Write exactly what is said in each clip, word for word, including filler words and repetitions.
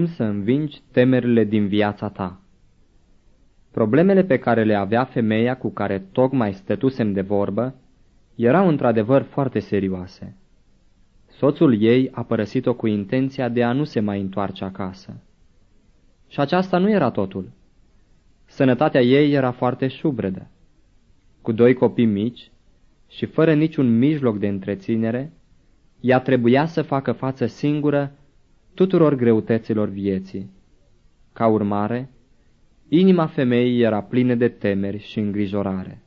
să învingi temerile din viața ta. Problemele pe care le avea femeia cu care tocmai stătusem de vorbă erau într-adevăr foarte serioase. Soțul ei a părăsit-o cu intenția de a nu se mai întoarce acasă. Și aceasta nu era totul. Sănătatea ei era foarte șubredă. Cu doi copii mici și fără niciun mijloc de întreținere, ea trebuia să facă față singură tuturor greutăților vieții. Ca urmare, inima femeii era plină de temeri și îngrijorare.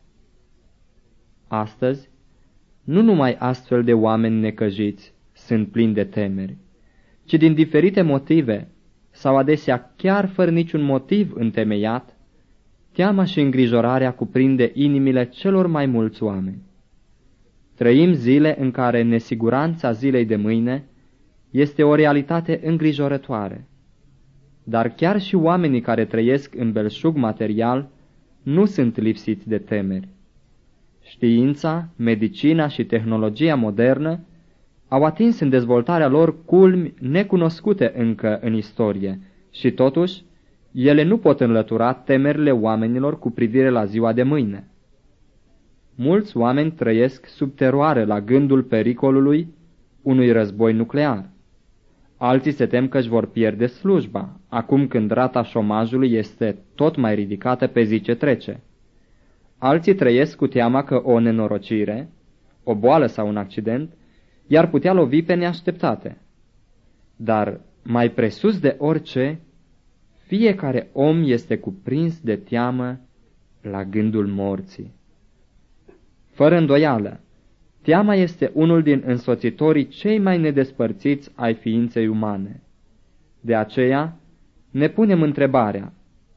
Astăzi, nu numai astfel de oameni necăjiți sunt plini de temeri, ci din diferite motive, sau adesea chiar fără niciun motiv întemeiat, teama și îngrijorarea cuprinde inimile celor mai mulți oameni. Trăim zile în care nesiguranța zilei de mâine este o realitate îngrijorătoare. Dar chiar și oamenii care trăiesc în belșug material nu sunt lipsiți de temeri. Știința, medicina și tehnologia modernă au atins în dezvoltarea lor culmi necunoscute încă în istorie și totuși ele nu pot înlătura temerile oamenilor cu privire la ziua de mâine. Mulți oameni trăiesc sub teroare la gândul pericolului unui război nuclear. Alții se tem că își vor pierde slujba, acum când rata șomajului este tot mai ridicată pe zi ce trece. Alții trăiesc cu teama că o nenorocire, o boală sau un accident, i-ar putea lovi pe neașteptate. Dar, mai presus de orice, fiecare om este cuprins de teamă la gândul morții. Fără îndoială, teama este unul din însoțitorii cei mai nedespărțiți ai ființei umane. De aceea, ne punem întrebarea: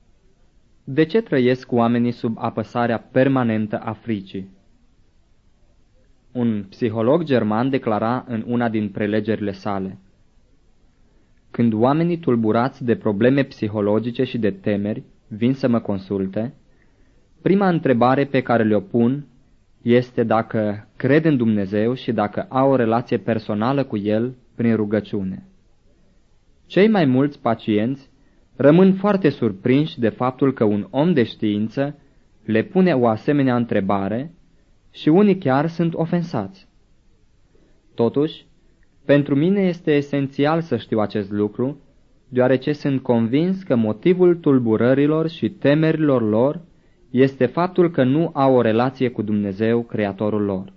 de ce trăiesc oamenii sub apăsarea permanentă a fricii? Un psiholog german declara în una din prelegerile sale: când oamenii tulburați de probleme psihologice și de temeri vin să mă consulte, prima întrebare pe care le-o pun este dacă cred în Dumnezeu și dacă au o relație personală cu El prin rugăciune. Cei mai mulți pacienți rămân foarte surprinși de faptul că un om de știință le pune o asemenea întrebare și unii chiar sunt ofensați. Totuși, pentru mine este esențial să știu acest lucru, deoarece sunt convins că motivul tulburărilor și temerilor lor este faptul că nu au o relație cu Dumnezeu, Creatorul lor.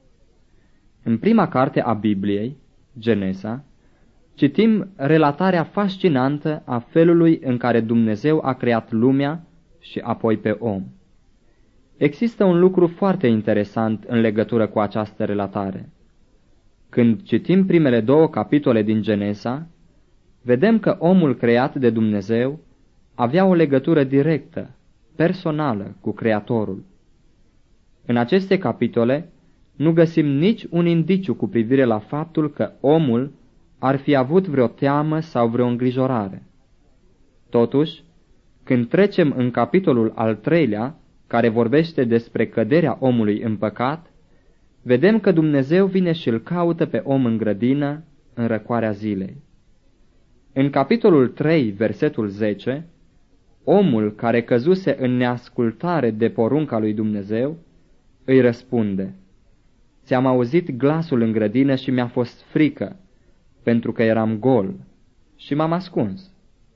În prima carte a Bibliei, Genesa, citim relatarea fascinantă a felului în care Dumnezeu a creat lumea și apoi pe om. Există un lucru foarte interesant în legătură cu această relatare. Când citim primele două capitole din Genesa, vedem că omul creat de Dumnezeu avea o legătură directă, personală cu Creatorul. În aceste capitole nu găsim nici un indiciu cu privire la faptul că omul ar fi avut vreo teamă sau vreo îngrijorare. Totuși, când trecem în capitolul al treilea, care vorbește despre căderea omului în păcat, vedem că Dumnezeu vine și îl caută pe om în grădină, în răcoarea zilei. În capitolul trei, versetul zece, omul care căzuse în neascultare de porunca lui Dumnezeu îi răspunde: ți-am auzit glasul în grădină și mi-a fost frică, pentru că eram gol și m-am ascuns.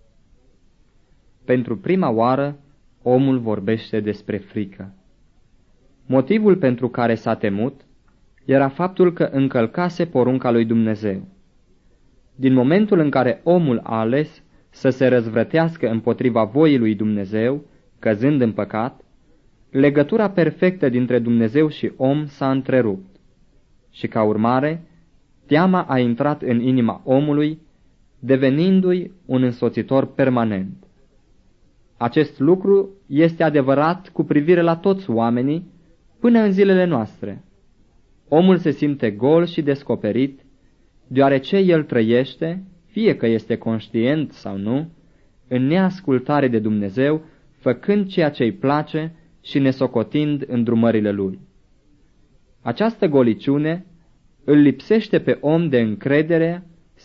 Pentru prima oară, omul vorbește despre frică. Motivul pentru care s-a temut era faptul că încălcase porunca lui Dumnezeu. Din momentul în care omul a ales să se răzvrătească împotriva voii lui Dumnezeu, căzând în păcat, legătura perfectă dintre Dumnezeu și om s-a întrerupt și, ca urmare, teama a intrat în inima omului, devenindu-i un însoțitor permanent. Acest lucru este adevărat cu privire la toți oamenii până în zilele noastre. Omul se simte gol și descoperit, deoarece el trăiește, fie că este conștient sau nu, în neascultare de Dumnezeu, făcând ceea ce îi place și nesocotind îndrumările lui. Această goliciune îl lipsește pe om de încredere,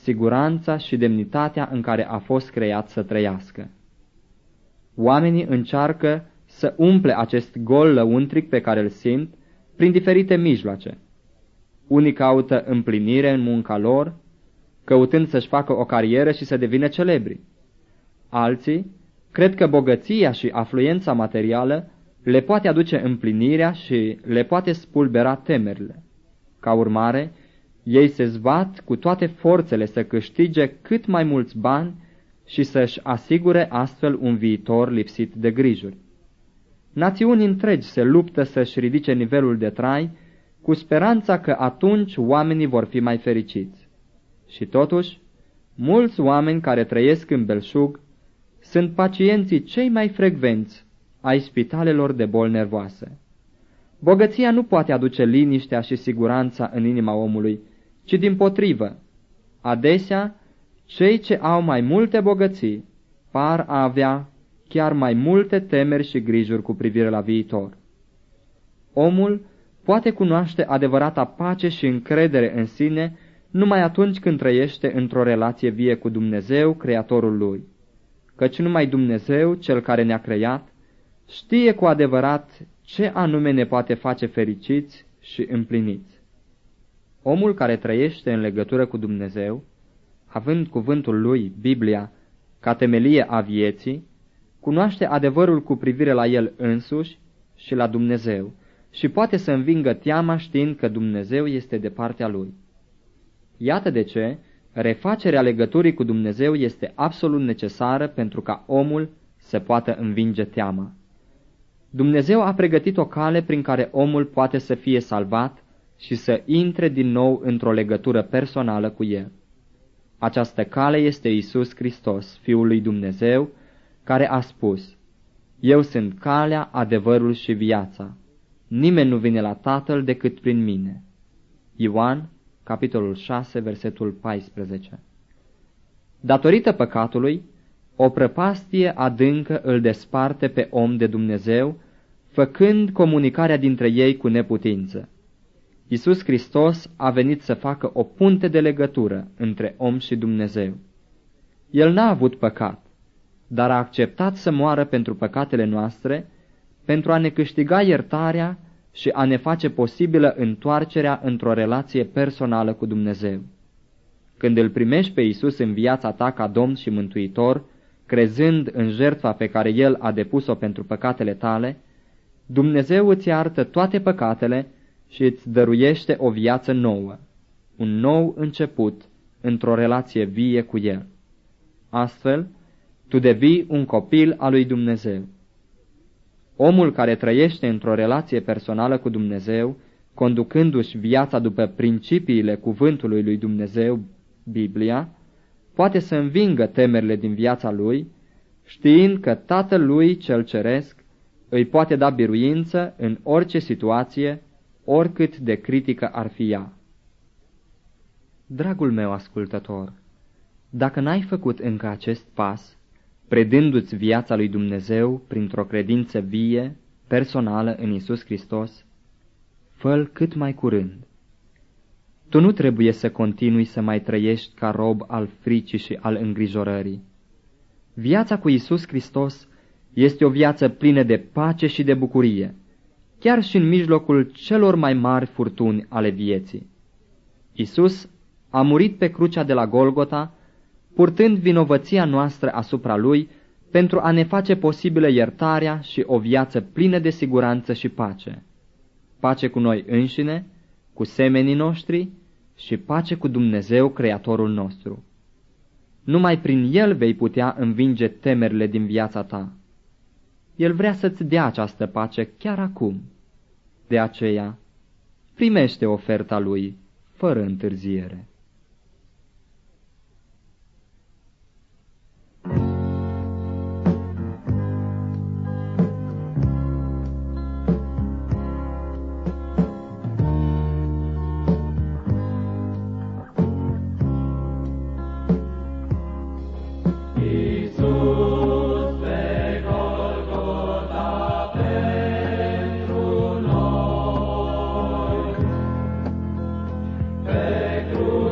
siguranța și demnitatea în care a fost creat să trăiască. Oamenii încearcă să umple acest gol lăuntric pe care îl simt prin diferite mijloace. Unii caută împlinire în munca lor, căutând să-și facă o carieră și să devină celebri. Alții cred că bogăția și afluența materială le poate aduce împlinirea și le poate spulbera temerile. Ca urmare, ei se zbat cu toate forțele să câștige cât mai mulți bani și să-și asigure astfel un viitor lipsit de grijuri. Națiuni întregi se luptă să-și ridice nivelul de trai cu speranța că atunci oamenii vor fi mai fericiți. Și totuși, mulți oameni care trăiesc în belșug sunt pacienții cei mai frecvenți ai spitalelor de boli nervoase. Bogăția nu poate aduce liniștea și siguranța în inima omului, ci dimpotrivă. Adesea, cei ce au mai multe bogății par a avea chiar mai multe temeri și grijuri cu privire la viitor. Omul poate cunoaște adevărata pace și încredere în sine numai atunci când trăiește într-o relație vie cu Dumnezeu, Creatorul lui, căci numai Dumnezeu, Cel care ne-a creat, știe cu adevărat ce anume ne poate face fericiți și împliniți. Omul care trăiește în legătură cu Dumnezeu, având cuvântul lui, Biblia, ca temelie a vieții, cunoaște adevărul cu privire la el însuși și la Dumnezeu și poate să învingă teama știind că Dumnezeu este de partea lui. Iată de ce refacerea legăturii cu Dumnezeu este absolut necesară pentru ca omul să poată învinge teama. Dumnezeu a pregătit o cale prin care omul poate să fie salvat și să intre din nou într-o legătură personală cu El. Această cale este Iisus Hristos, Fiul lui Dumnezeu, care a spus: Eu sunt calea, adevărul și viața. Nimeni nu vine la Tatăl decât prin mine. Ioan, capitolul șase, versetul paisprezece. Datorită păcatului, o prăpastie adâncă îl desparte pe om de Dumnezeu, făcând comunicarea dintre ei cu neputință. Iisus Hristos a venit să facă o punte de legătură între om și Dumnezeu. El n-a avut păcat, dar a acceptat să moară pentru păcatele noastre, pentru a ne câștiga iertarea și a ne face posibilă întoarcerea într-o relație personală cu Dumnezeu. Când îl primești pe Iisus în viața ta ca Domn și Mântuitor, crezând în jertfa pe care El a depus-o pentru păcatele tale, Dumnezeu îți iartă toate păcatele și îți dăruiește o viață nouă, un nou început într-o relație vie cu El. Astfel, tu devii un copil al lui Dumnezeu. Omul care trăiește într-o relație personală cu Dumnezeu, conducându-și viața după principiile cuvântului lui Dumnezeu, Biblia, poate să învingă temerile din viața lui, știind că Tatăl lui cel ceresc îi poate da biruință în orice situație, oricât de critică ar fi ea. Dragul meu ascultător, dacă n-ai făcut încă acest pas, predându-ți viața lui Dumnezeu printr-o credință vie, personală în Iisus Hristos, fă-l cât mai curând. Tu nu trebuie să continui să mai trăiești ca rob al fricii și al îngrijorării. Viața cu Iisus Hristos este o viață plină de pace și de bucurie, chiar și în mijlocul celor mai mari furtuni ale vieții. Iisus a murit pe crucea de la Golgota, purtând vinovăția noastră asupra Lui, pentru a ne face posibilă iertarea și o viață plină de siguranță și pace. Pace cu noi înșine, cu semenii noștri și pace cu Dumnezeu, Creatorul nostru. Numai prin El vei putea învinge temerile din viața ta. El vrea să-ți dea această pace chiar acum. De aceea, primește oferta Lui fără întârziere. Pe cruce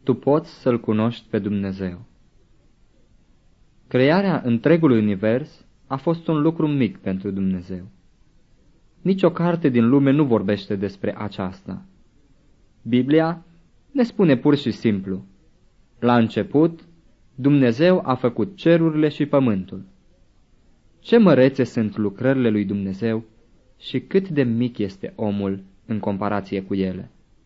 tu poți să-L cunoști pe Dumnezeu. Crearea întregului univers a fost un lucru mic pentru Dumnezeu. Nici o carte din lume nu vorbește despre aceasta. Biblia ne spune pur și simplu: la început, Dumnezeu a făcut cerurile și pământul. Ce mărețe sunt lucrările lui Dumnezeu și cât de mic este omul în comparație cu ele.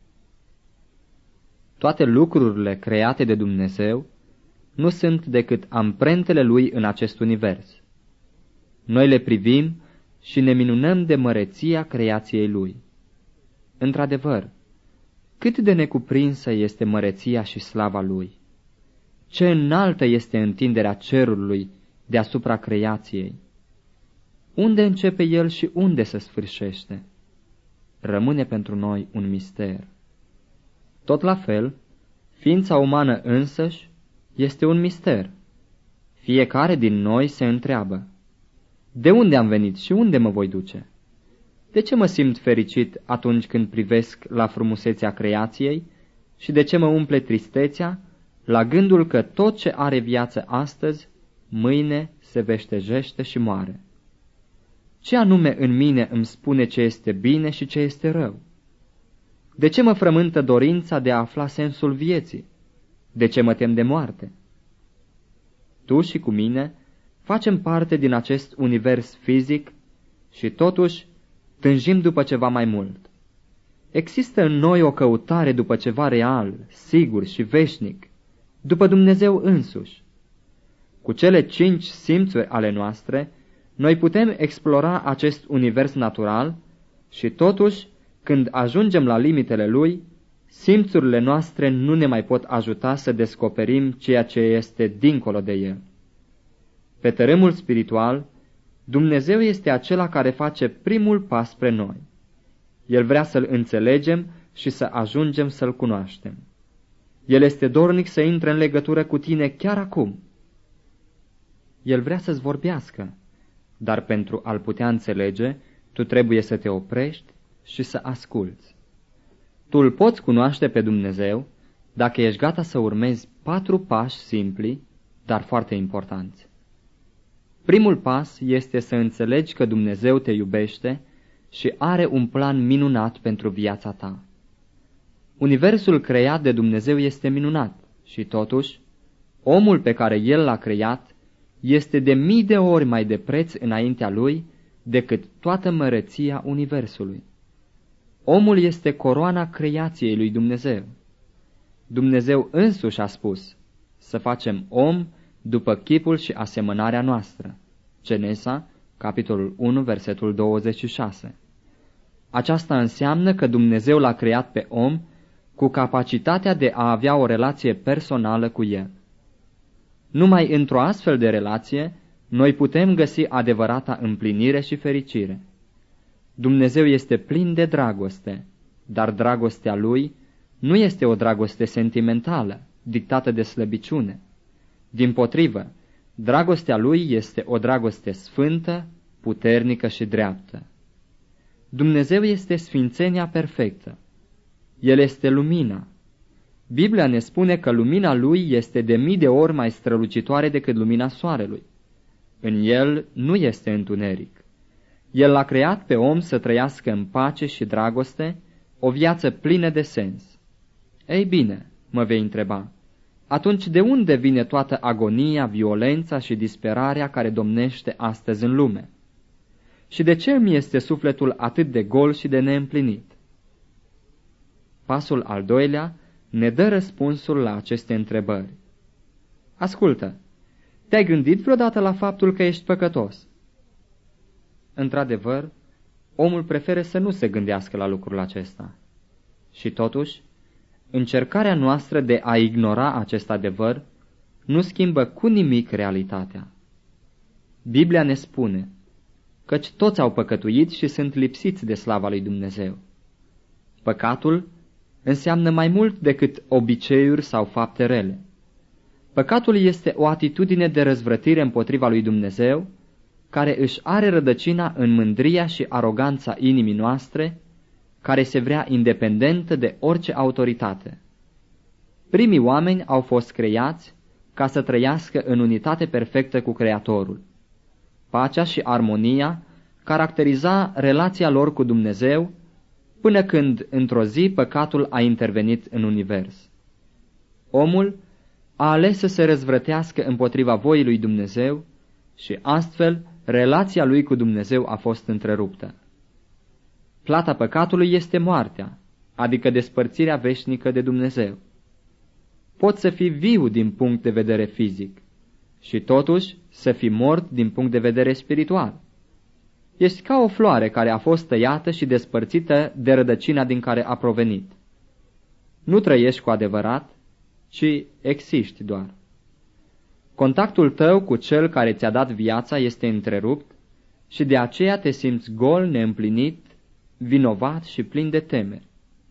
Toate lucrurile create de Dumnezeu nu sunt decât amprentele lui în acest univers. Noi le privim și ne minunăm de măreția creației lui. Într-adevăr, cât de necuprinsă este măreția și slava lui! Ce înaltă este întinderea cerului deasupra creației! Unde începe el și unde se sfârșește? Rămâne pentru noi un mister. Tot la fel, ființa umană însăși este un mister. Fiecare din noi se întreabă: de unde am venit și unde mă voi duce? De ce mă simt fericit atunci când privesc la frumusețea creației și de ce mă umple tristețea la gândul că tot ce are viață astăzi, mâine se veștejește și moare? Ce anume în mine îmi spune ce este bine și ce este rău? De ce mă frământă dorința de a afla sensul vieții? De ce mă tem de moarte? Tu și cu mine facem parte din acest univers fizic și totuși tânjim după ceva mai mult. Există în noi o căutare după ceva real, sigur și veșnic, după Dumnezeu însuși. Cu cele cinci simțuri ale noastre, noi putem explora acest univers natural și totuși, când ajungem la limitele lui, simțurile noastre nu ne mai pot ajuta să descoperim ceea ce este dincolo de el. Pe tărâmul spiritual, Dumnezeu este acela care face primul pas spre noi. El vrea să-L înțelegem și să ajungem să-L cunoaștem. El este dornic să intre în legătură cu tine chiar acum. El vrea să-ți vorbească, dar pentru a-L putea înțelege, tu trebuie să te oprești și să asculți. Tu îl poți cunoaște pe Dumnezeu dacă ești gata să urmezi patru pași simpli, dar foarte importanți. Primul pas este să înțelegi că Dumnezeu te iubește și are un plan minunat pentru viața ta. Universul creat de Dumnezeu este minunat și totuși, omul pe care El l-a creat este de mii de ori mai de preț înaintea lui decât toată măreția universului. Omul este coroana creației lui Dumnezeu. Dumnezeu însuși a spus să facem om după chipul și asemănarea noastră. Genesa, capitolul unu, versetul douăzeci și șase. Aceasta înseamnă că Dumnezeu l-a creat pe om cu capacitatea de a avea o relație personală cu el. Numai într-o astfel de relație, noi putem găsi adevărata împlinire și fericire. Dumnezeu este plin de dragoste, dar dragostea Lui nu este o dragoste sentimentală, dictată de slăbiciune. Dimpotrivă, dragostea Lui este o dragoste sfântă, puternică și dreaptă. Dumnezeu este sfințenia perfectă. El este lumina. Biblia ne spune că lumina Lui este de mii de ori mai strălucitoare decât lumina soarelui. În El nu este întuneric. El l-a creat pe om să trăiască în pace și dragoste, o viață plină de sens. Ei bine, mă vei întreba, atunci de unde vine toată agonia, violența și disperarea care domnește astăzi în lume? Și de ce mi este sufletul atât de gol și de neîmplinit? Pasul al doilea ne dă răspunsul la aceste întrebări. Ascultă, te-ai gândit vreodată la faptul că ești păcătos? Într-adevăr, omul preferă să nu se gândească la lucrul acesta. Și totuși, încercarea noastră de a ignora acest adevăr nu schimbă cu nimic realitatea. Biblia ne spune căci toți au păcătuit și sunt lipsiți de slava lui Dumnezeu. Păcatul înseamnă mai mult decât obiceiuri sau fapte rele. Păcatul este o atitudine de răzvrătire împotriva lui Dumnezeu, care își are rădăcina în mândria și aroganța inimii noastre, care se vrea independentă de orice autoritate. Primii oameni au fost creați ca să trăiască în unitate perfectă cu Creatorul. Pacea și armonia caracteriza relația lor cu Dumnezeu, până când, într-o zi, păcatul a intervenit în univers. Omul a ales să se răzvrătească împotriva voii lui Dumnezeu și astfel relația lui cu Dumnezeu a fost întreruptă. Plata păcatului este moartea, adică despărțirea veșnică de Dumnezeu. Poți să fii viu din punct de vedere fizic și totuși să fii mort din punct de vedere spiritual. Ești ca o floare care a fost tăiată și despărțită de rădăcina din care a provenit. Nu trăiești cu adevărat, ci existi doar. Contactul tău cu cel care ți-a dat viața este întrerupt și de aceea te simți gol, neîmplinit, vinovat și plin de temeri.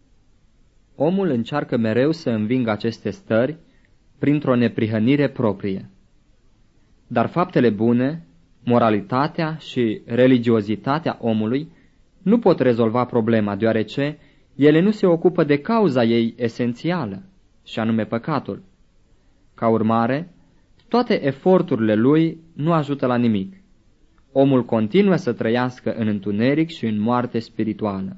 Omul încearcă mereu să învingă aceste stări printr-o neprihănire proprie. Dar faptele bune, moralitatea și religiozitatea omului nu pot rezolva problema, deoarece ele nu se ocupă de cauza ei esențială, și anume păcatul. Ca urmare, toate eforturile lui nu ajută la nimic. Omul continuă să trăiască în întuneric și în moarte spirituală.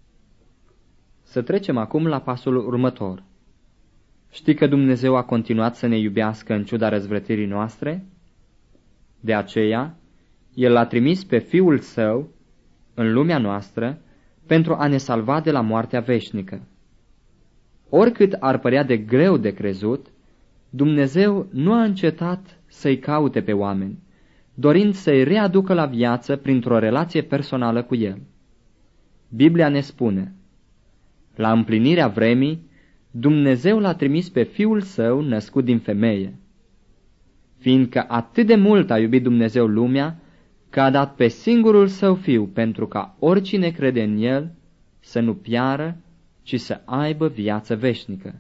Să trecem acum la pasul următor. Știi că Dumnezeu a continuat să ne iubească în ciuda răzvrătirii noastre? De aceea, El l-a trimis pe Fiul Său în lumea noastră pentru a ne salva de la moartea veșnică. Oricât ar părea de greu de crezut, Dumnezeu nu a încetat să-i caute pe oameni, dorind să-i readucă la viață printr-o relație personală cu El. Biblia ne spune: la împlinirea vremii, Dumnezeu l-a trimis pe Fiul Său născut din femeie. Fiindcă atât de mult a iubit Dumnezeu lumea, că a dat pe singurul Său Fiu pentru ca oricine crede în El să nu piară, ci să aibă viață veșnică.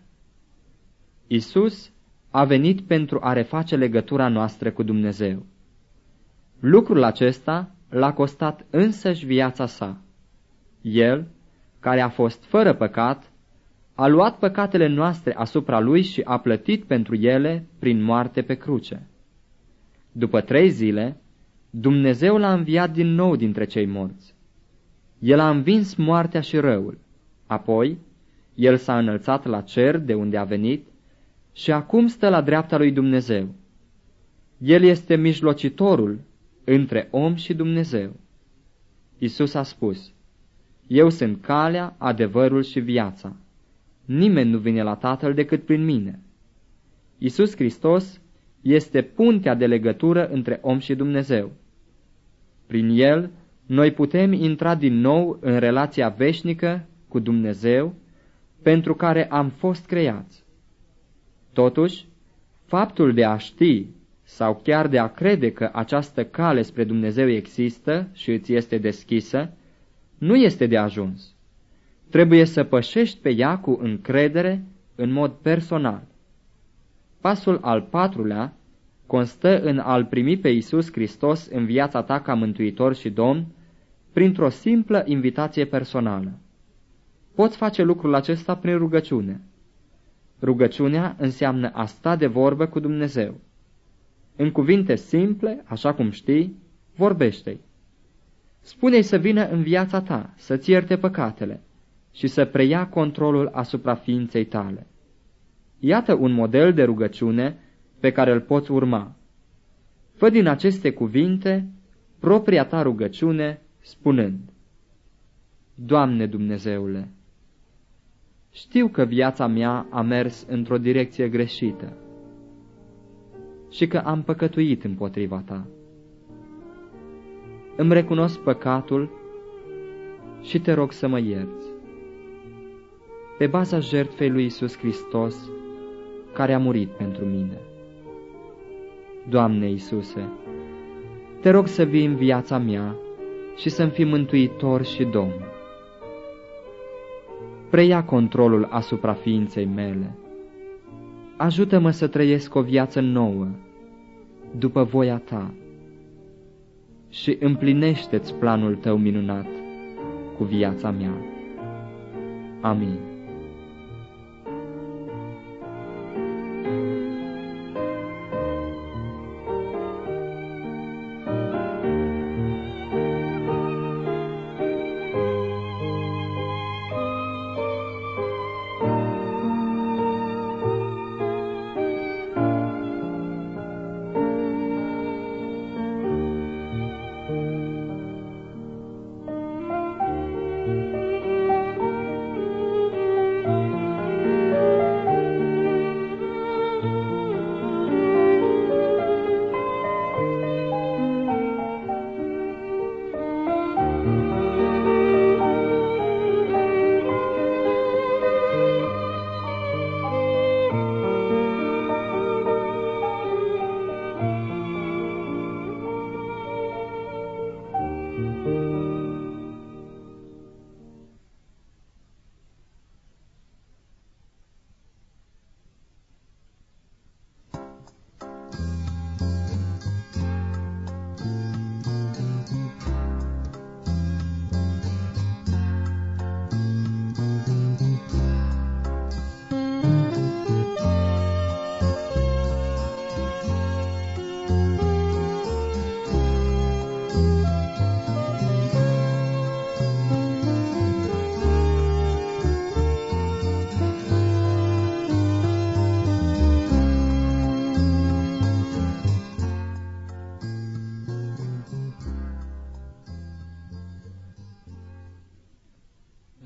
Isus a venit pentru a reface legătura noastră cu Dumnezeu. Lucrul acesta l-a costat însăși viața Sa. El, care a fost fără păcat, a luat păcatele noastre asupra Lui și a plătit pentru ele prin moarte pe cruce. După trei zile, Dumnezeu l-a înviat din nou dintre cei morți. El a învins moartea și răul. Apoi, El s-a înălțat la cer de unde a venit și acum stă la dreapta lui Dumnezeu. El este mijlocitorul între om și Dumnezeu. Isus a spus: eu sunt calea, adevărul și viața. Nimeni nu vine la Tatăl decât prin mine. Isus Hristos este puntea de legătură între om și Dumnezeu. Prin El, noi putem intra din nou în relația veșnică cu Dumnezeu, pentru care am fost creați. Totuși, faptul de a ști sau chiar de a crede că această cale spre Dumnezeu există și îți este deschisă, nu este de ajuns. Trebuie să pășești pe ea cu încredere în mod personal. Pasul al patrulea constă în a-L primi pe Iisus Hristos în viața ta ca Mântuitor și Domn, printr-o simplă invitație personală. Poți face lucrul acesta prin rugăciune. Rugăciunea înseamnă a sta de vorbă cu Dumnezeu. În cuvinte simple, așa cum știi, vorbește-i. Spune-i să vină în viața ta, să-ți ierte păcatele și să preia controlul asupra ființei tale. Iată un model de rugăciune pe care îl poți urma. Fă din aceste cuvinte propria ta rugăciune, spunând: Doamne Dumnezeule, știu că viața mea a mers într-o direcție greșită și că am păcătuit împotriva ta. Îmi recunosc păcatul și te rog să mă ierți. Pe baza jertfei lui Iisus Hristos, care a murit pentru mine. Doamne Iisuse, te rog să vii în viața mea și să-mi fii mântuitor și Domn. Preia controlul asupra ființei mele. Ajută-mă să trăiesc o viață nouă, după voia ta, și împlinește-ți planul tău minunat cu viața mea. Amin.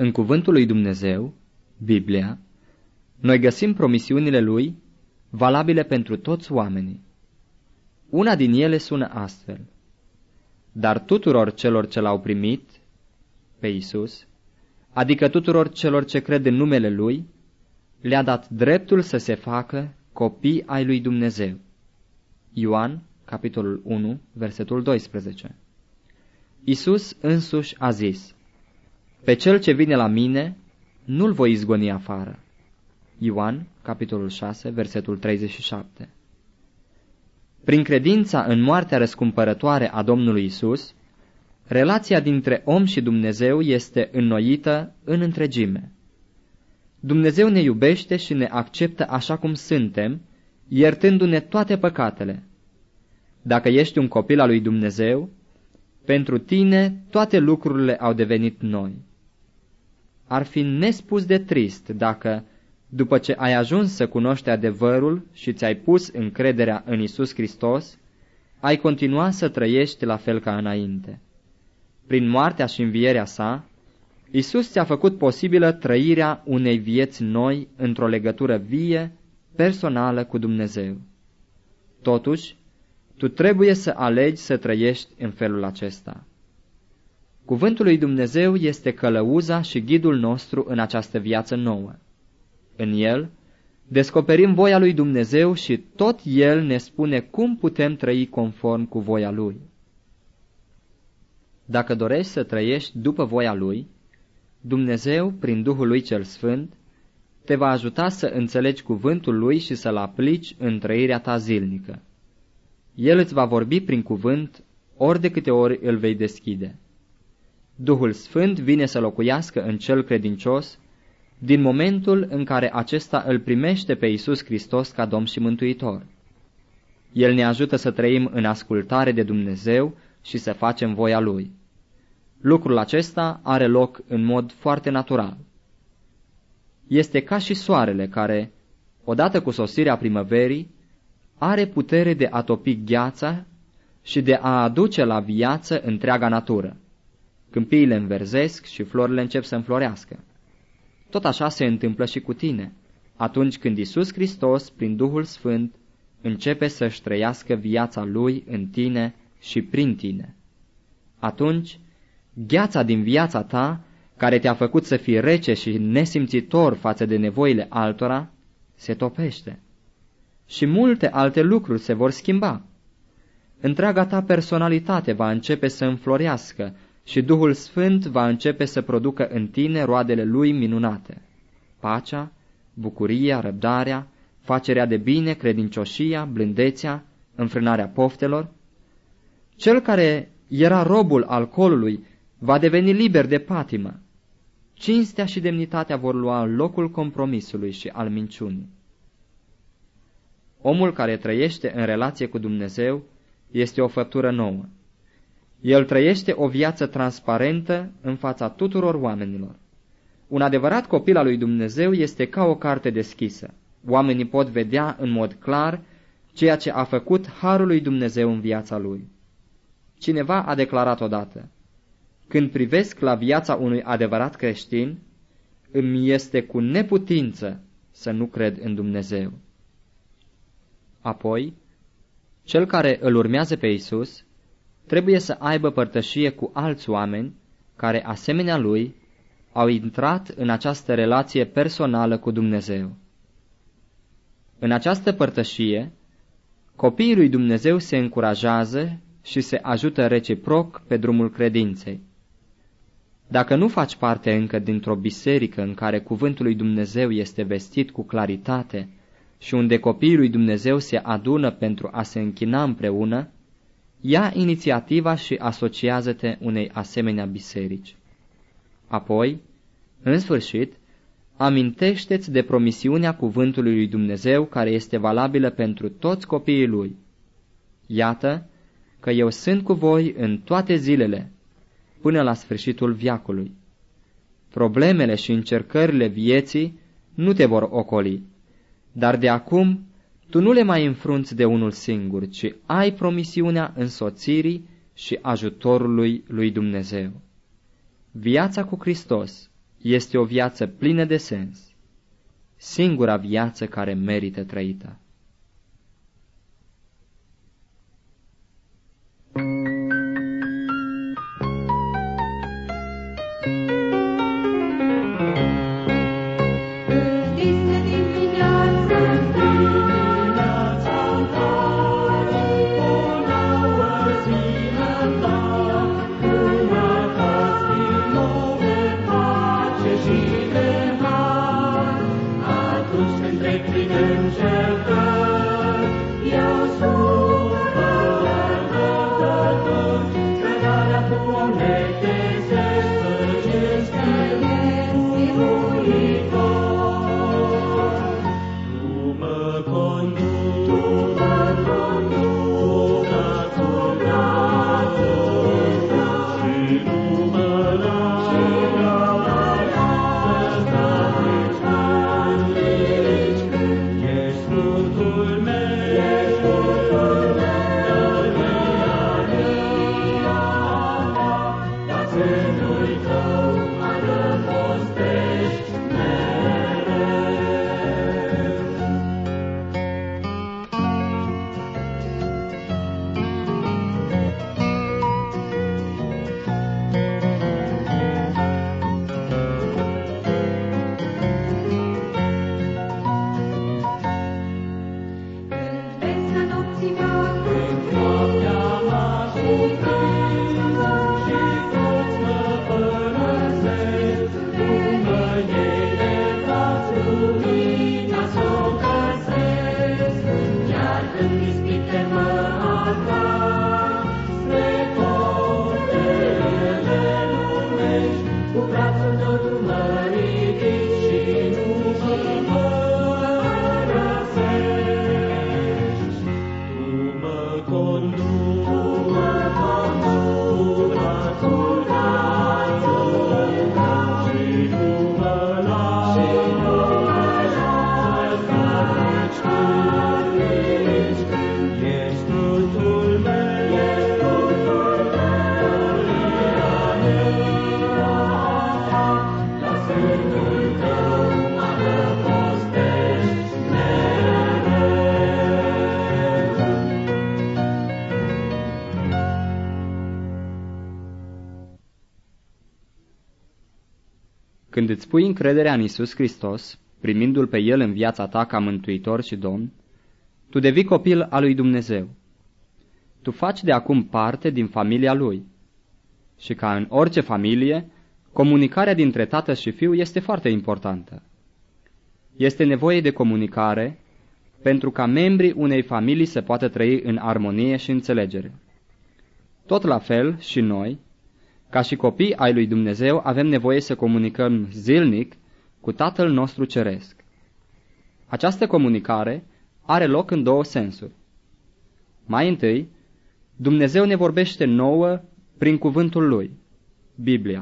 În cuvântul lui Dumnezeu, Biblia, noi găsim promisiunile lui valabile pentru toți oamenii. Una din ele sună astfel: dar tuturor celor ce l-au primit pe Iisus, adică tuturor celor ce cred în numele Lui, le-a dat dreptul să se facă copii ai lui Dumnezeu. Ioan, capitolul unu, versetul doisprezece. Iisus însuși a zis: pe cel ce vine la mine, nu-l voi izgoni afară. Ioan, capitolul șase, versetul treizeci și șapte. Prin credința în moartea răscumpărătoare a Domnului Iisus, relația dintre om și Dumnezeu este înnoită în întregime. Dumnezeu ne iubește și ne acceptă așa cum suntem, iertându-ne toate păcatele. Dacă ești un copil al lui Dumnezeu, pentru tine toate lucrurile au devenit noi. Ar fi nespus de trist dacă, după ce ai ajuns să cunoști adevărul și ți-ai pus încrederea în Iisus Hristos, ai continua să trăiești la fel ca înainte. Prin moartea și învierea sa, Iisus ți-a făcut posibilă trăirea unei vieți noi într-o legătură vie, personală cu Dumnezeu. Totuși, tu trebuie să alegi să trăiești în felul acesta. Cuvântul lui Dumnezeu este călăuza și ghidul nostru în această viață nouă. În el descoperim voia lui Dumnezeu și tot el ne spune cum putem trăi conform cu voia lui. Dacă dorești să trăiești după voia lui, Dumnezeu, prin Duhul lui cel Sfânt, te va ajuta să înțelegi cuvântul lui și să-l aplici în trăirea ta zilnică. El îți va vorbi prin cuvânt ori de câte ori îl vei deschide. Duhul Sfânt vine să locuiască în cel credincios din momentul în care acesta îl primește pe Iisus Hristos ca Domn și Mântuitor. El ne ajută să trăim în ascultare de Dumnezeu și să facem voia Lui. Lucrul acesta are loc în mod foarte natural. Este ca și soarele care, odată cu sosirea primăverii, are putere de a topi gheața și de a aduce la viață întreaga natură. Câmpiile înverzesc și florile încep să înflorească. Tot așa se întâmplă și cu tine, atunci când Iisus Hristos, prin Duhul Sfânt, începe să-și trăiască viața Lui în tine și prin tine. Atunci, gheața din viața ta, care te-a făcut să fii rece și nesimțitor față de nevoile altora, se topește. Și multe alte lucruri se vor schimba. Întreaga ta personalitate va începe să înflorească și Duhul Sfânt va începe să producă în tine roadele Lui minunate: pacea, bucuria, răbdarea, facerea de bine, credincioșia, blândețea, înfrânarea poftelor. Cel care era robul alcoolului va deveni liber de patimă. Cinstea și demnitatea vor lua locul compromisului și al minciunii. Omul care trăiește în relație cu Dumnezeu este o făptură nouă. El trăiește o viață transparentă în fața tuturor oamenilor. Un adevărat copil al lui Dumnezeu este ca o carte deschisă. Oamenii pot vedea în mod clar ceea ce a făcut harul lui Dumnezeu în viața lui. Cineva a declarat odată: când privesc la viața unui adevărat creștin, îmi este cu neputință să nu cred în Dumnezeu. Apoi, cel care îl urmează pe Iisus trebuie să aibă părtășie cu alți oameni care, asemenea lui, au intrat în această relație personală cu Dumnezeu. În această părtășie, copiii lui Dumnezeu se încurajează și se ajută reciproc pe drumul credinței. Dacă nu faci parte încă dintr-o biserică în care cuvântul lui Dumnezeu este vestit cu claritate și unde copiii lui Dumnezeu se adună pentru a se închina împreună, ia inițiativa și asociază-te unei asemenea biserici. Apoi, în sfârșit, amintește-ți de promisiunea cuvântului lui Dumnezeu care este valabilă pentru toți copiii lui. Iată că eu sunt cu voi în toate zilele, până la sfârșitul veacului. Problemele și încercările vieții nu te vor ocoli, dar de acum tu nu le mai înfrunți de unul singur, ci ai promisiunea însoțirii și ajutorului lui Dumnezeu. Viața cu Hristos este o viață plină de sens, singura viață care merită trăită. Când îți pui încrederea în Iisus Hristos, primindu-L pe El în viața ta ca mântuitor și Domn, tu devii copil al lui Dumnezeu. Tu faci de acum parte din familia Lui. Și ca în orice familie, comunicarea dintre tată și fiu este foarte importantă. Este nevoie de comunicare pentru ca membrii unei familii să poată trăi în armonie și înțelegere. Tot la fel și noi, ca și copii ai lui Dumnezeu, avem nevoie să comunicăm zilnic cu Tatăl nostru Ceresc. Această comunicare are loc în două sensuri. Mai întâi, Dumnezeu ne vorbește nouă prin cuvântul Lui, Biblia.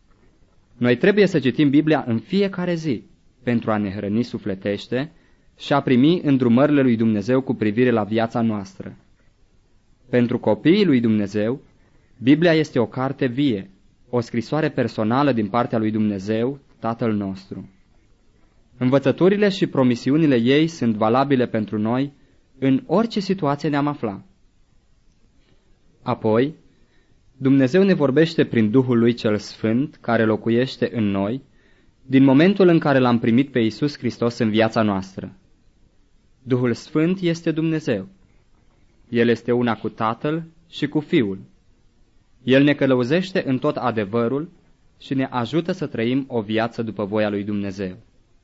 Noi trebuie să citim Biblia în fiecare zi pentru a ne hrăni sufletește și a primi îndrumările lui Dumnezeu cu privire la viața noastră. Pentru copiii lui Dumnezeu, Biblia este o carte vie, o scrisoare personală din partea lui Dumnezeu, Tatăl nostru. Învățăturile și promisiunile ei sunt valabile pentru noi în orice situație ne-am afla. Apoi, Dumnezeu ne vorbește prin Duhul Lui cel Sfânt, care locuiește în noi, din momentul în care L-am primit pe Iisus Hristos în viața noastră. Duhul Sfânt este Dumnezeu. El este una cu Tatăl și cu Fiul. El ne călăuzește în tot adevărul și ne ajută să trăim o viață după voia lui Dumnezeu.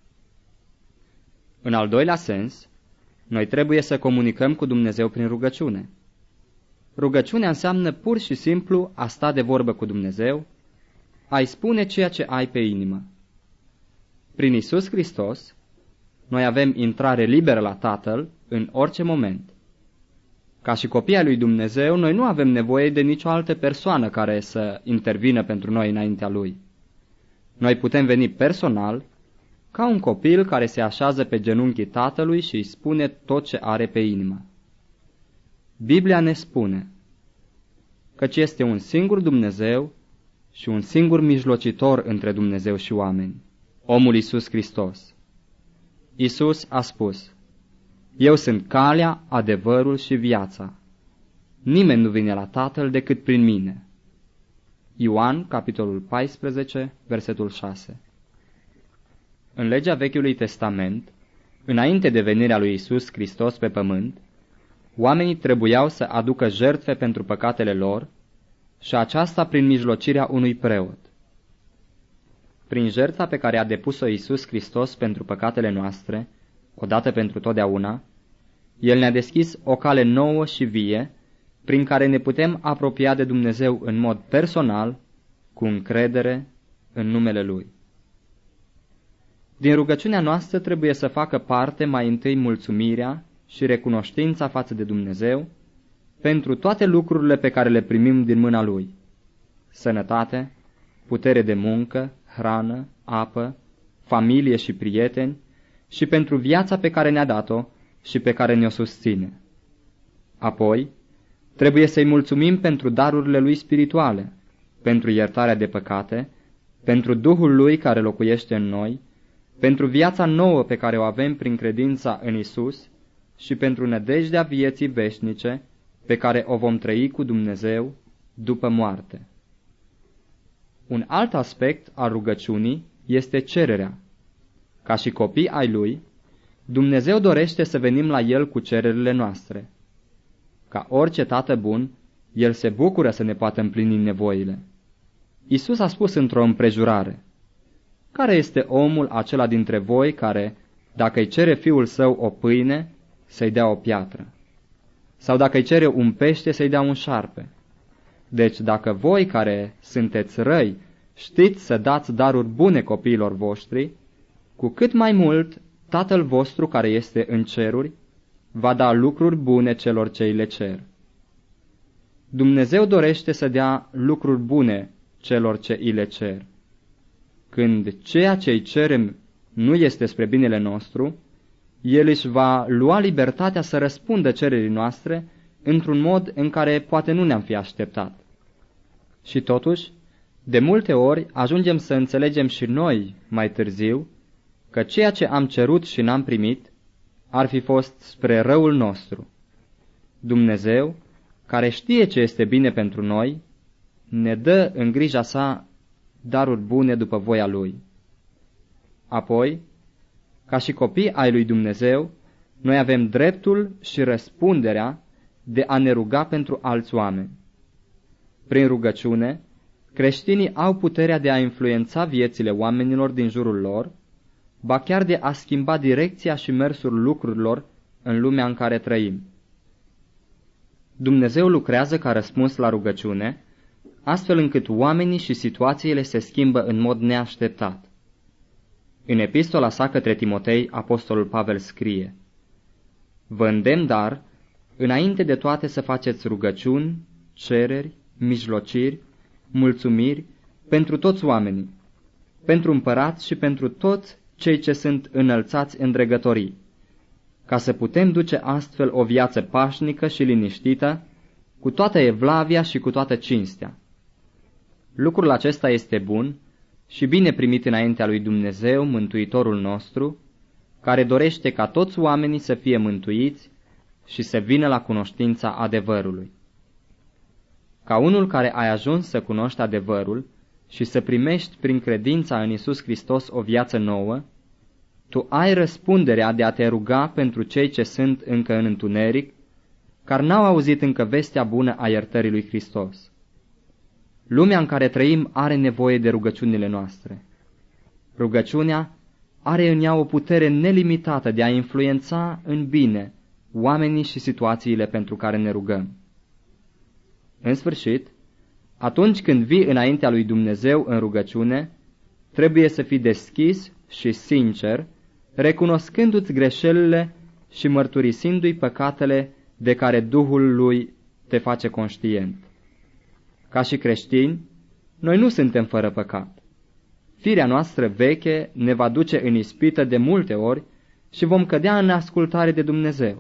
În al doilea sens, noi trebuie să comunicăm cu Dumnezeu prin rugăciune. Rugăciunea înseamnă pur și simplu a sta de vorbă cu Dumnezeu, a-i spune ceea ce ai pe inimă. Prin Iisus Hristos, noi avem intrare liberă la Tatăl în orice moment. Ca și copii ai lui Dumnezeu, noi nu avem nevoie de nicio altă persoană care să intervină pentru noi înaintea Lui. Noi putem veni personal, ca un copil care se așează pe genunchii Tatălui și îi spune tot ce are pe inimă. Biblia ne spune căci este un singur Dumnezeu și un singur mijlocitor între Dumnezeu și oameni, omul Iisus Hristos. Iisus a spus: Eu sunt calea, adevărul și viața. Nimeni nu vine la Tatăl decât prin mine. Ioan, capitolul paisprezece, versetul șase. În legea Vechiului Testament, înainte de venirea lui Iisus Hristos pe pământ, oamenii trebuiau să aducă jertfe pentru păcatele lor și aceasta prin mijlocirea unui preot. Prin jertfa pe care a depus-o Iisus Hristos pentru păcatele noastre, odată pentru totdeauna, El ne-a deschis o cale nouă și vie, prin care ne putem apropia de Dumnezeu în mod personal, cu încredere în numele Lui. Din rugăciunea noastră trebuie să facă parte mai întâi mulțumirea și recunoștința față de Dumnezeu pentru toate lucrurile pe care le primim din mâna Lui: sănătate, putere de muncă, hrană, apă, familie și prieteni, și pentru viața pe care ne-a dat-o și pe care ne-o susține. Apoi, trebuie să-i mulțumim pentru darurile Lui spirituale, pentru iertarea de păcate, pentru Duhul Lui care locuiește în noi, pentru viața nouă pe care o avem prin credința în Isus și pentru nădejdea vieții veșnice pe care o vom trăi cu Dumnezeu după moarte. Un alt aspect al rugăciunii este cererea. Ca și copii ai Lui, Dumnezeu dorește să venim la El cu cererile noastre. Ca orice tată bun, El se bucură să ne poată împlini nevoile. Iisus a spus într-o împrejurare: Care este omul acela dintre voi care, dacă îi cere fiul său o pâine, să-i dea o piatră? Sau dacă îi cere un pește, să-i dea un șarpe? Deci dacă voi care sunteți răi știți să dați daruri bune copiilor voștri, cu cât mai mult Tatăl vostru care este în ceruri va da lucruri bune celor ce îi le cer. Dumnezeu dorește să dea lucruri bune celor ce îi le cer. Când ceea ce îi cerem nu este spre binele nostru, El își va lua libertatea să răspundă cererii noastre într-un mod în care poate nu ne-am fi așteptat. Și totuși, de multe ori ajungem să înțelegem și noi, mai târziu, că ceea ce am cerut și n-am primit ar fi fost spre răul nostru. Dumnezeu, care știe ce este bine pentru noi, ne dă în grija sa daruri bune după voia Lui. Apoi, ca și copii ai lui Dumnezeu, noi avem dreptul și răspunderea de a ne ruga pentru alți oameni. Prin rugăciune, creștinii au puterea de a influența viețile oamenilor din jurul lor, ba chiar de a schimba direcția și mersul lucrurilor în lumea în care trăim. Dumnezeu lucrează ca răspuns la rugăciune, astfel încât oamenii și situațiile se schimbă în mod neașteptat. În epistola sa către Timotei, apostolul Pavel scrie: Vă îndemn, dar, înainte de toate să faceți rugăciuni, cereri, mijlociri, mulțumiri pentru toți oamenii, pentru împărați și pentru toți cei ce sunt înălțați în dregătorii, ca să putem duce astfel o viață pașnică și liniștită, cu toată evlavia și cu toată cinstea. Lucrul acesta este bun și bine primit înaintea lui Dumnezeu, Mântuitorul nostru, care dorește ca toți oamenii să fie mântuiți și să vină la cunoștința adevărului. Ca unul care ai ajuns să cunoști adevărul și să primești prin credința în Iisus Hristos o viață nouă, tu ai răspunderea de a te ruga pentru cei ce sunt încă în întuneric, care n-au auzit încă vestea bună a iertării lui Hristos. Lumea în care trăim are nevoie de rugăciunile noastre. Rugăciunea are în ea o putere nelimitată de a influența în bine oamenii și situațiile pentru care ne rugăm. În sfârșit, atunci când vii înaintea lui Dumnezeu în rugăciune, trebuie să fii deschis și sincer, recunoscându-ți greșelile și mărturisindu-i păcatele de care Duhul lui te face conștient. Ca și creștini, noi nu suntem fără păcat. Firea noastră veche ne va duce în ispită de multe ori și vom cădea în neascultare de Dumnezeu.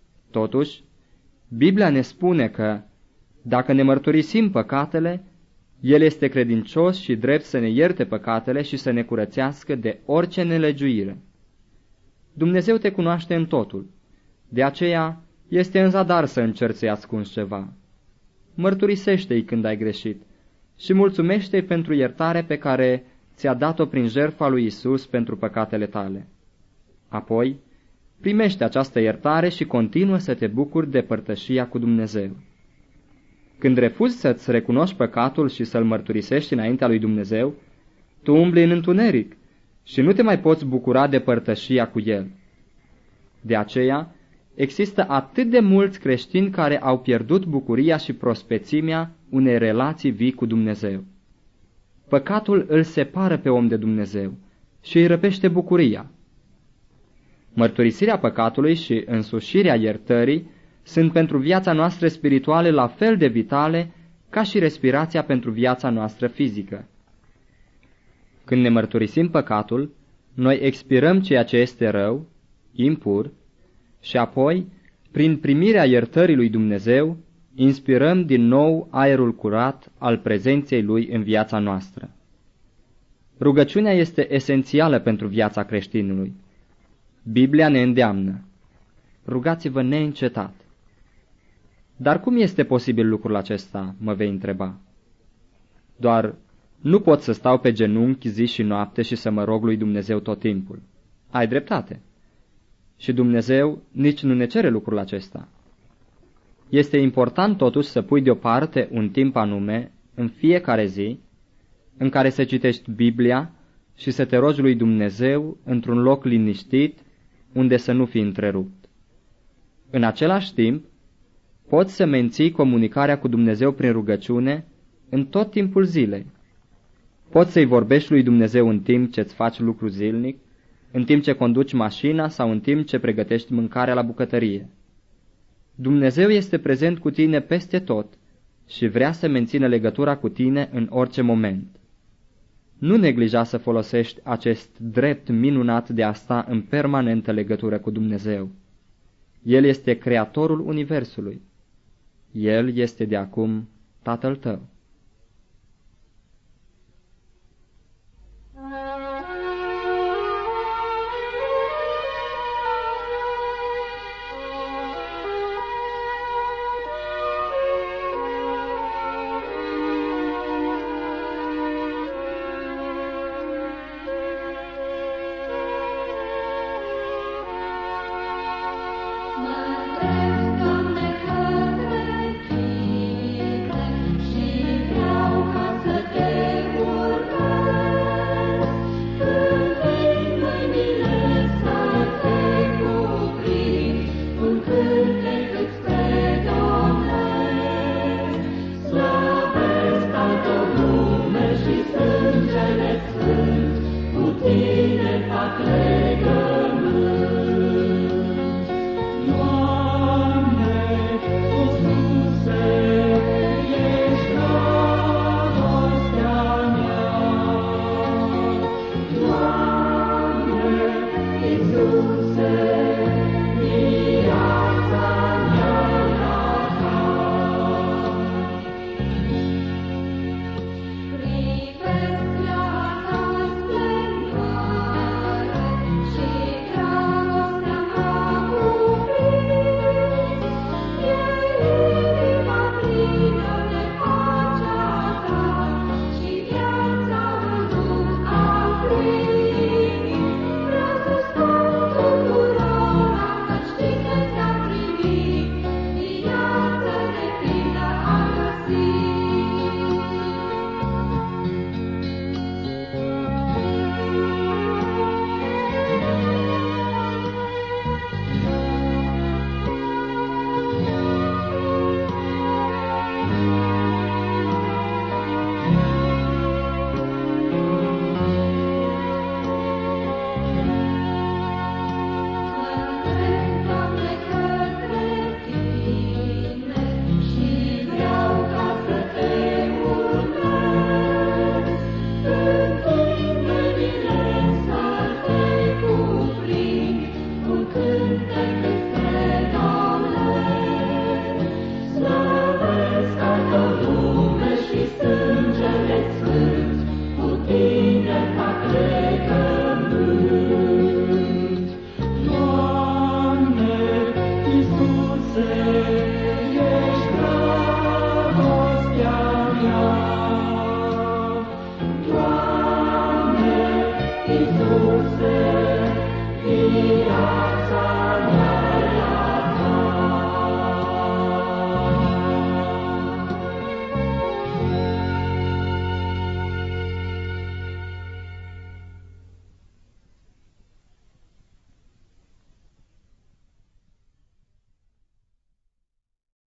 Totuși, Biblia ne spune că, dacă ne mărturisim păcatele, El este credincios și drept să ne ierte păcatele și să ne curățească de orice nelegiuire. Dumnezeu te cunoaște în totul, de aceea este în zadar să încerci să-i ascunzi ceva. Mărturisește-i când ai greșit și mulțumește-i pentru iertare pe care ți-a dat-o prin jertfa lui Isus pentru păcatele tale. Apoi, primește această iertare și continuă să te bucuri de părtășia cu Dumnezeu. Când refuzi să-ți recunoști păcatul și să-l mărturisești înaintea lui Dumnezeu, tu umbli în întuneric și nu te mai poți bucura de părtășia cu El. De aceea, există atât de mulți creștini care au pierdut bucuria și prospețimea unei relații vii cu Dumnezeu. Păcatul îl separă pe om de Dumnezeu și îi răpește bucuria. Mărturisirea păcatului și însușirea iertării sunt pentru viața noastră spirituală la fel de vitale ca și respirația pentru viața noastră fizică. Când ne mărturisim păcatul, noi expirăm ceea ce este rău, impur, și apoi, prin primirea iertării lui Dumnezeu, inspirăm din nou aerul curat al prezenței Lui în viața noastră. Rugăciunea este esențială pentru viața creștinului. Biblia ne îndeamnă: rugați-vă neîncetat. Dar cum este posibil lucrul acesta, mă vei întreba? Doar nu pot să stau pe genunchi zi și noapte și să mă rog lui Dumnezeu tot timpul. Ai dreptate. Și Dumnezeu nici nu ne cere lucrul acesta. Este important totuși să pui deoparte un timp anume, în fiecare zi, în care să citești Biblia și să te rogi lui Dumnezeu într-un loc liniștit, unde să nu fii întrerupt. În același timp, poți să menții comunicarea cu Dumnezeu prin rugăciune în tot timpul zilei. Poți să-i vorbești lui Dumnezeu în timp ce îți faci lucru zilnic, în timp ce conduci mașina sau în timp ce pregătești mâncarea la bucătărie. Dumnezeu este prezent cu tine peste tot și vrea să mențină legătura cu tine în orice moment. Nu neglija să folosești acest drept minunat de a sta în permanentă legătură cu Dumnezeu. El este creatorul universului. El este de acum Tatăl tău.